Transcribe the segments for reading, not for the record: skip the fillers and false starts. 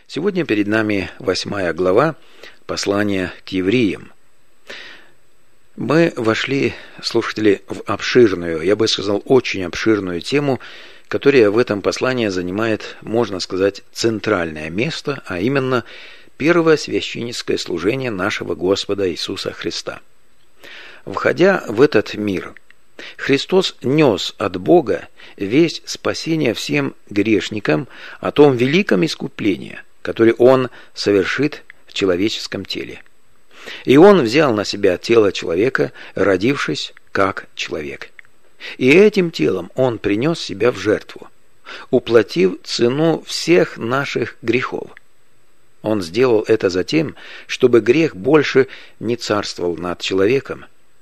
Сегодня перед нами 8 глава послания к евреям. Мы вошли, слушатели, в обширную, я бы сказал, очень обширную тему, которая в этом послании занимает, можно сказать, центральное место, а именно первое священническое служение нашего Господа Иисуса Христа. Входя в этот мир, Христос нес от Бога весть спасения всем грешникам о том великом искуплении, который Он совершит в человеческом теле. И Он взял на себя тело человека, родившись как человек. И этим телом Он принес себя в жертву, уплатив цену всех наших грехов. Он сделал это затем, чтобы грех больше не царствовал над человеком.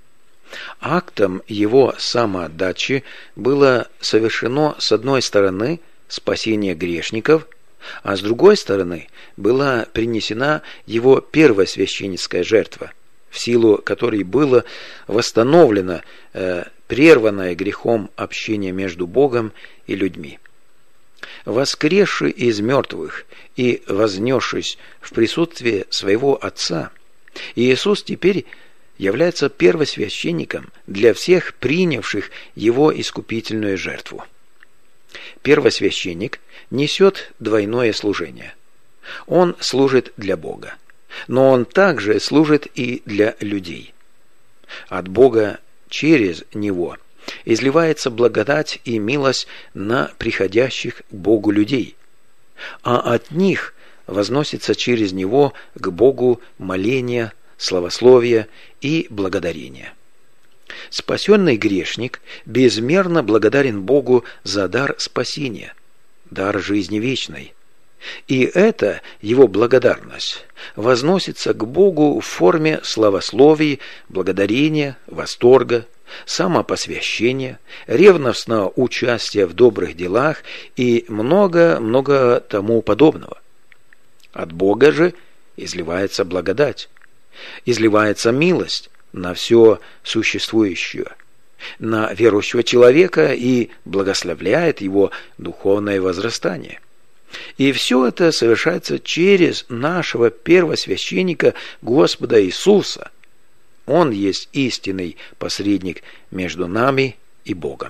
Актом Его самоотдачи было совершено, с одной стороны, спасение грешников, а с другой стороны была принесена Его первосвященническая жертва, в силу которой было восстановлено прерванное грехом общение между Богом и людьми. Воскресший из мертвых и вознесшись в присутствие своего Отца, Иисус теперь является первосвященником для всех принявших Его искупительную жертву. Первосвященник несет двойное служение. Он служит для Бога, но он также служит и для людей. От Бога через Него изливается благодать и милость на приходящих к Богу людей, а от них возносится через Него к Богу моление, славословие и благодарение. Спасенный грешник безмерно благодарен Богу за дар спасения, дар жизни вечной. И эта его благодарность возносится к Богу в форме славословий, благодарения, восторга, самопосвящения, ревностного участия в добрых делах и много-много тому подобного. От Бога же изливается благодать, изливается милость на все существующее, на верующего человека и благословляет его духовное возрастание. И все это совершается через нашего первосвященника Господа Иисуса. Он есть истинный посредник между нами и Богом.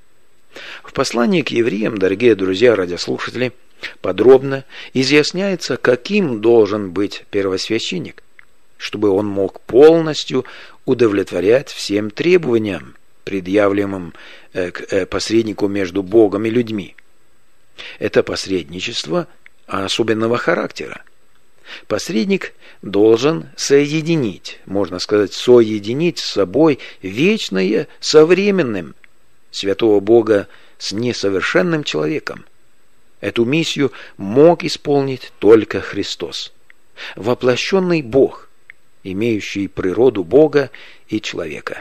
В послании к евреям, дорогие друзья, радиослушатели, подробно изъясняется, каким должен быть первосвященник, чтобы он мог полностью удовлетворять всем требованиям, предъявляемым к посреднику между Богом и людьми. Это посредничество особенного характера. Посредник должен соединить, можно сказать, соединить с собой вечное со временным, святого Бога с несовершенным человеком. Эту миссию мог исполнить только Христос, воплощенный Бог, имеющий природу Бога и человека.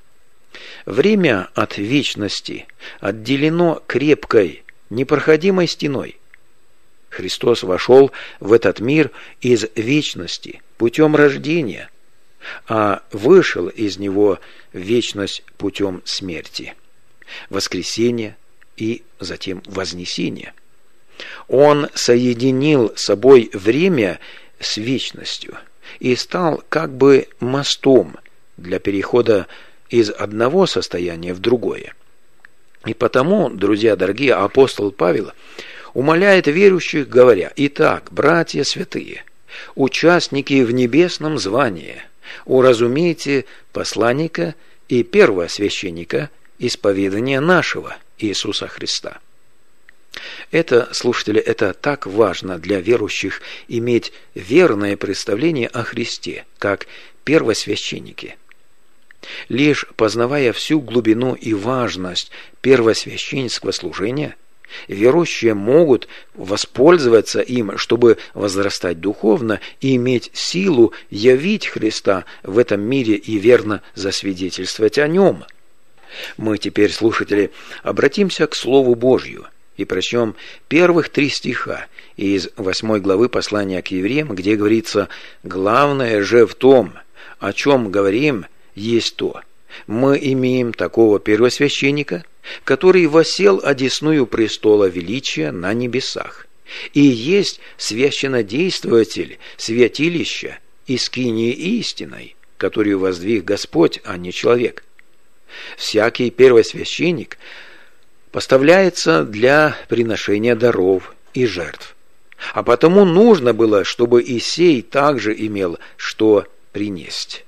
Время от вечности отделено крепкой, непроходимой стеной. Христос вошел в этот мир из вечности путем рождения, а вышел из него в вечность путем смерти, воскресения и затем вознесения. Он соединил с собой время с вечностью и стал как бы мостом для перехода из одного состояния в другое. И потому, друзья дорогие, апостол Павел умоляет верующих, говоря: «Итак, братья святые, участники в небесном звании, уразумейте посланника и первосвященника исповедания нашего Иисуса Христа». Это, слушатели, это так важно для верующих иметь верное представление о Христе, как первосвященники. Лишь познавая всю глубину и важность первосвященнического служения, верующие могут воспользоваться им, чтобы возрастать духовно и иметь силу явить Христа в этом мире и верно засвидетельствовать о Нем. Мы теперь, слушатели, обратимся к Слову Божью и прочтем первых 3 стиха из 8 главы послания к евреям, где говорится: «Главное же в том, о чем говорим, есть то: мы имеем такого первосвященника, который воссел одесную престола величия на небесах, и есть священнодействователь святилища и скинии истиной, которую воздвиг Господь, а не человек. Всякий первосвященник поставляется для приношения даров и жертв. А потому нужно было, чтобы и сей также имел что принести.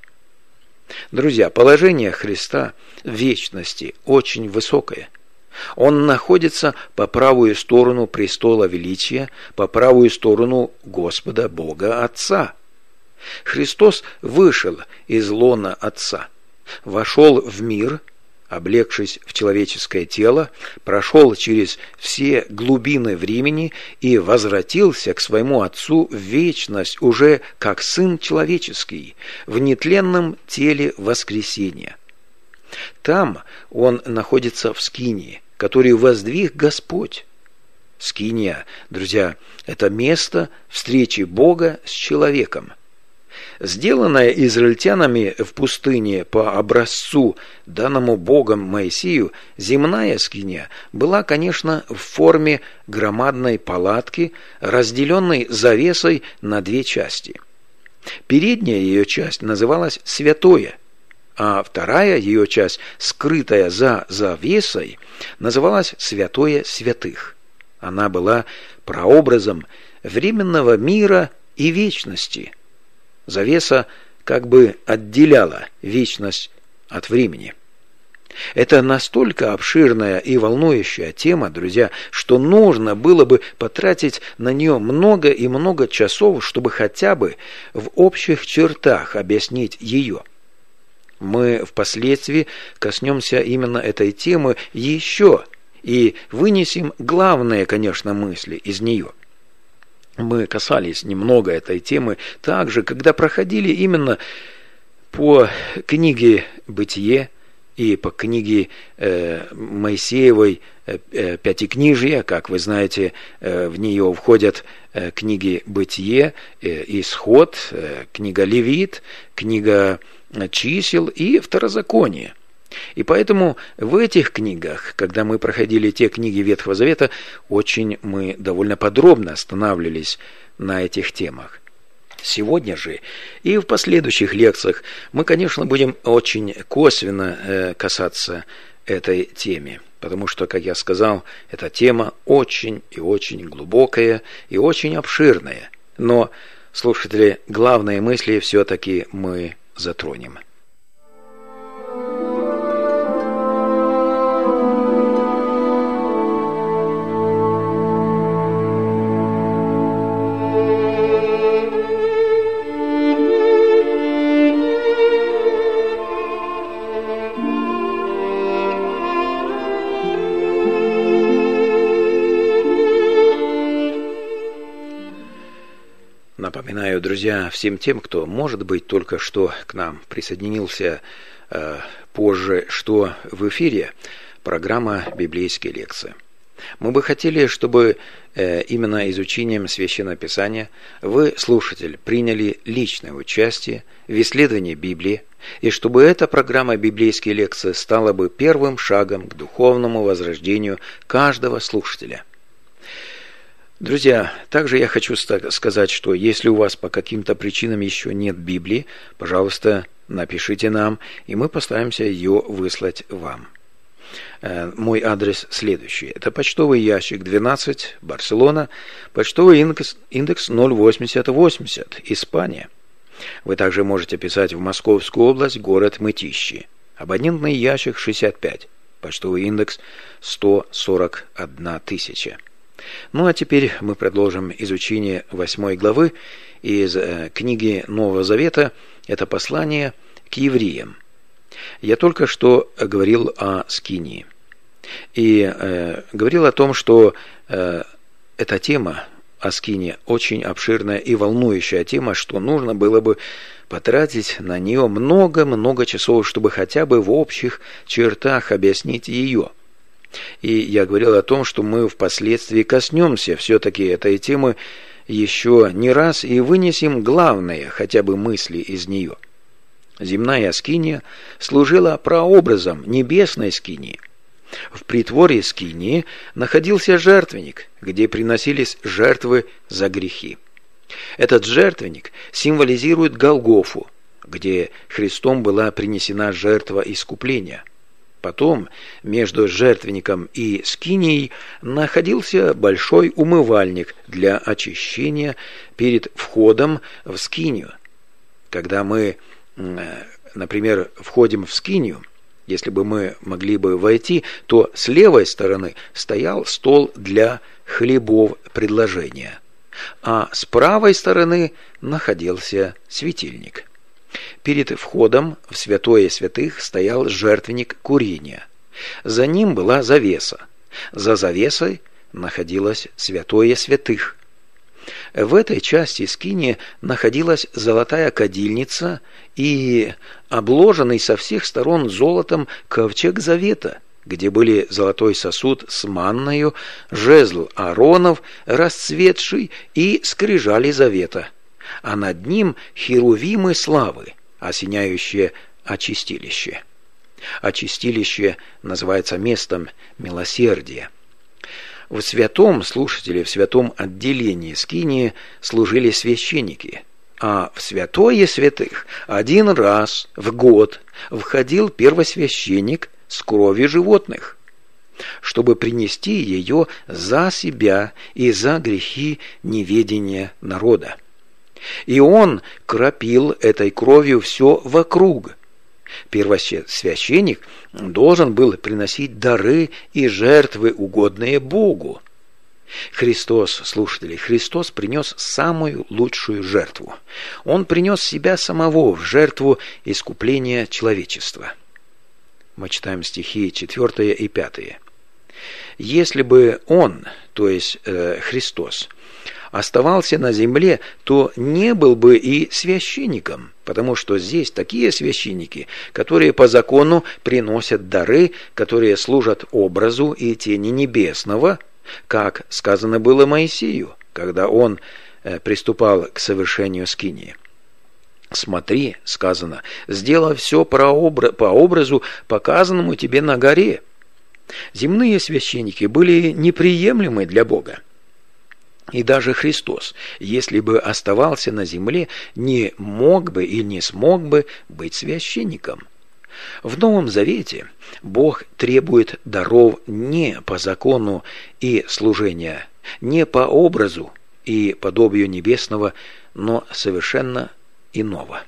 Друзья, положение Христа в вечности очень высокое. Он находится по правую сторону престола величия, по правую сторону Господа Бога Отца. Христос вышел из лона Отца, вошел в мир, облегшись в человеческое тело, прошел через все глубины времени и возвратился к своему Отцу в вечность уже как Сын человеческий, в нетленном теле воскресения. Там Он находится в скинии, которую воздвиг Господь. Скиния, друзья, это место встречи Бога с человеком. Сделанная израильтянами в пустыне по образцу, данному Богом Моисею, земная скиния была, конечно, в форме громадной палатки, разделенной завесой на две части. Передняя ее часть называлась «святое», а вторая ее часть, скрытая за завесой, называлась «святое святых». Она была прообразом временного мира и вечности. Завеса как бы отделяла вечность от времени. Это настолько обширная и волнующая тема, друзья, что нужно было бы потратить на нее много и много часов, чтобы хотя бы в общих чертах объяснить ее. Мы впоследствии коснемся именно этой темы еще и вынесем главные, конечно, мысли из нее. Мы касались немного этой темы также, когда проходили именно по книге «Бытие» и по книге Моисеевой Пятикнижия. Как вы знаете, в нее входят книги «Бытие», «Исход», книга «Левит», книга «Чисел» и «Второзаконие». И поэтому в этих книгах, когда мы проходили те книги Ветхого Завета, мы довольно подробно останавливались на этих темах. Сегодня же и в последующих лекциях мы, конечно, будем очень косвенно касаться этой темы, потому что, как я сказал, эта тема очень и очень глубокая и очень обширная. Но, слушатели, главные мысли все-таки мы затронем. Напоминаю, друзья, всем тем, кто, может быть, только что к нам присоединился позже, что в эфире программа «Библейские лекции». Мы бы хотели, чтобы именно изучением Священного Писания вы, слушатель, приняли личное участие в исследовании Библии, и чтобы эта программа «Библейские лекции» стала бы первым шагом к духовному возрождению каждого слушателя. Друзья, также я хочу сказать, что если у вас по каким-то причинам еще нет Библии, пожалуйста, напишите нам, и мы постараемся ее выслать вам. Мой адрес следующий. Это почтовый ящик 12, Барселона, почтовый индекс 08080, Испания. Вы также можете писать в Московскую область, город Мытищи. Абонентный ящик 65, почтовый индекс 141 тысяча. Ну а теперь мы продолжим изучение 8 главы из книги Нового Завета. Это послание к евреям. Я только что говорил о скинии. И говорил о том, что эта тема о скинии очень обширная и волнующая тема, что нужно было бы потратить на нее много-много часов, чтобы хотя бы в общих чертах объяснить ее. И я говорил о том, что мы впоследствии коснемся все-таки этой темы еще не раз и вынесем главные хотя бы мысли из нее. Земная скиния служила прообразом небесной скинии. В притворе скинии находился жертвенник, где приносились жертвы за грехи. Этот жертвенник символизирует Голгофу, где Христом была принесена жертва искупления. Потом между жертвенником и скинией находился большой умывальник для очищения перед входом в скинию. Когда мы, например, входим в скинию, если бы мы могли бы войти, то с левой стороны стоял стол для хлебов предложения, а с правой стороны находился светильник. Перед входом в святое святых стоял жертвенник курения. За ним была завеса. За завесой находилось святое святых. В этой части скинии находилась золотая кадильница и обложенный со всех сторон золотом ковчег завета, где были золотой сосуд с манною, жезл Ааронов, расцветший, и скрижали завета, а над ним херувимы славы, осеняющие очистилище. Очистилище называется местом милосердия. В святом, слушатели, в святом отделении скинии служили священники, а в святое святых один раз в год входил первосвященник с кровью животных, чтобы принести ее за себя и за грехи неведения народа. И он кропил этой кровью все вокруг. Первосвященник должен был приносить дары и жертвы, угодные Богу. Христос, слушатели, Христос принес самую лучшую жертву. Он принес себя самого в жертву искупления человечества. Мы читаем стихи 4 и 5. Если бы Он, то есть Христос, оставался на земле, то не был бы и священником, потому что здесь такие священники, которые по закону приносят дары, которые служат образу и тени небесного, как сказано было Моисею, когда он приступал к совершению скинии. «Смотри, — сказано, — сделай все по образу, показанному тебе на горе». Земные священники были неприемлемы для Бога. И даже Христос, если бы оставался на земле, не мог бы и не смог бы быть священником. В Новом Завете Бог требует даров не по закону и служения, не по образу и подобию небесного, но совершенно иного.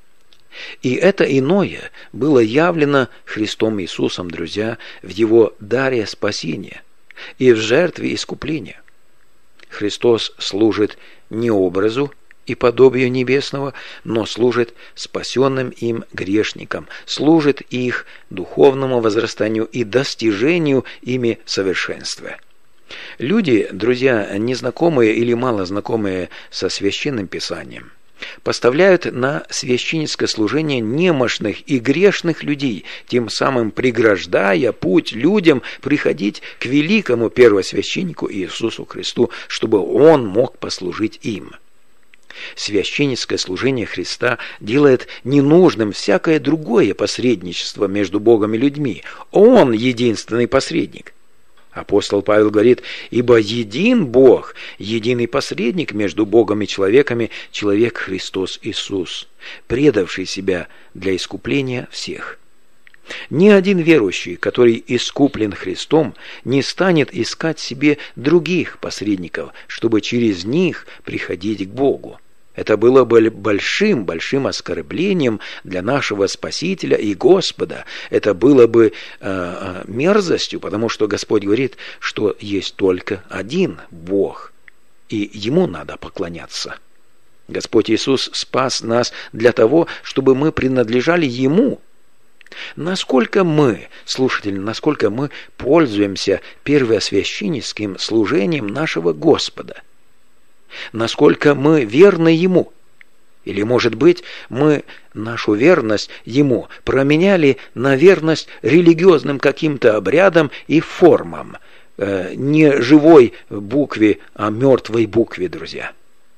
И это иное было явлено Христом Иисусом, друзья, в Его даре спасения и в жертве искупления. Христос служит не образу и подобию небесного, но служит спасенным им грешникам, служит их духовному возрастанию и достижению ими совершенства. Люди, друзья, незнакомые или мало знакомые со Священным Писанием, поставляют на священническое служение немощных и грешных людей, тем самым преграждая путь людям приходить к великому первосвященнику Иисусу Христу, чтобы Он мог послужить им. Священническое служение Христа делает ненужным всякое другое посредничество между Богом и людьми. Он единственный посредник. Апостол Павел говорит: «Ибо един Бог, единый посредник между Богом и человеками, человек Христос Иисус, предавший себя для искупления всех». Ни один верующий, который искуплен Христом, не станет искать себе других посредников, чтобы через них приходить к Богу. Это было бы большим оскорблением для нашего Спасителя и Господа. Это было бы мерзостью, потому что Господь говорит, что есть только один Бог, и Ему надо поклоняться. Господь Иисус спас нас для того, чтобы мы принадлежали Ему. Насколько мы, слушатели, насколько мы пользуемся первосвященническим служением нашего Господа? Насколько мы верны Ему? Или, может быть, мы нашу верность Ему променяли на верность религиозным каким-то обрядам и формам, не живой букве, а мертвой букве, друзья.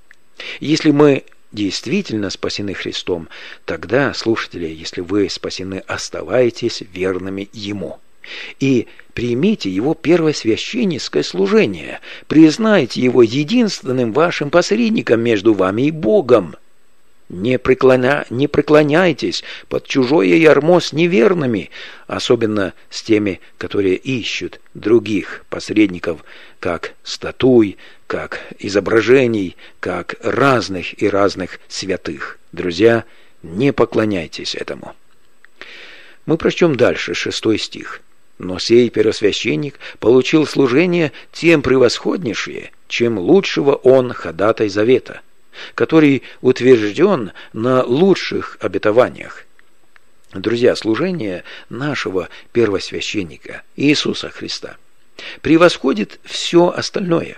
Если мы действительно спасены Христом, тогда, слушатели, если вы спасены, оставайтесь верными Ему. и примите его первосвященническое служение, признайте его единственным вашим посредником между вами и Богом. Не преклоняйтесь под чужое ярмо с неверными, особенно с теми, которые ищут других посредников, как статуй, как изображений, как разных и разных святых. Друзья, не поклоняйтесь этому. Мы прочтем дальше 6 стих. «Но сей первосвященник получил служение тем превосходнейшее, чем лучшего он ходатай завета, который утвержден на лучших обетованиях». Друзья, служение нашего первосвященника Иисуса Христа превосходит все остальное.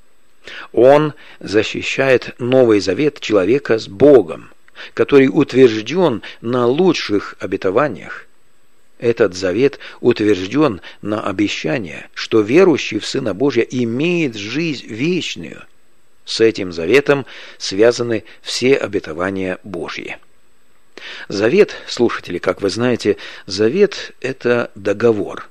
Он защищает Новый Завет человека с Богом, который утвержден на лучших обетованиях. Этот завет утвержден на обещание, что верующий в Сына Божия имеет жизнь вечную. С этим заветом связаны все обетования Божьи. Завет, слушатели, как вы знаете, завет – это договор.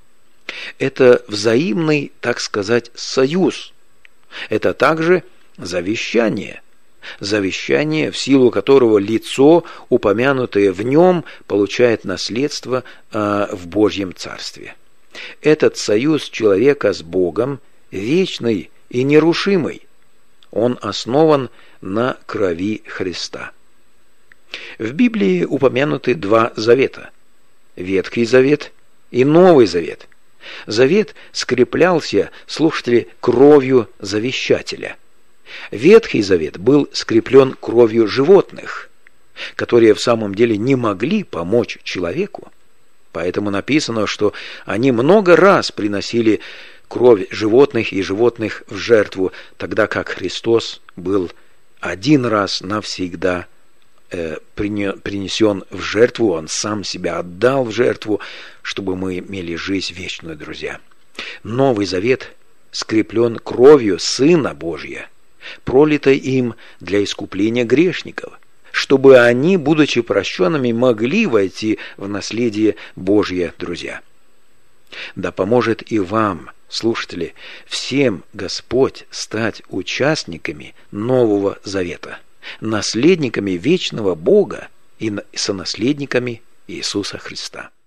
Это взаимный, так сказать, союз. Это также завещание. Завещание, в силу которого лицо, упомянутое в нем, получает наследство в Божьем Царстве. Этот союз человека с Богом вечный и нерушимый. Он основан на крови Христа. В Библии упомянуты 2 завета – Ветхий Завет и Новый Завет. Завет скреплялся, слушатели, кровью завещателя. Ветхий Завет был скреплен кровью животных, которые в самом деле не могли помочь человеку. Поэтому написано, что они много раз приносили кровь животных и животных в жертву, тогда как Христос был один раз навсегда принесен в жертву, Он сам себя отдал в жертву, чтобы мы имели жизнь вечную, друзья. Новый Завет скреплен кровью Сына Божия, пролитой им для искупления грешников, чтобы они, будучи прощенными, могли войти в наследие Божье, друзья. Да поможет и вам, слушатели, всем Господь стать участниками Нового Завета, наследниками вечного Бога и сонаследниками Иисуса Христа.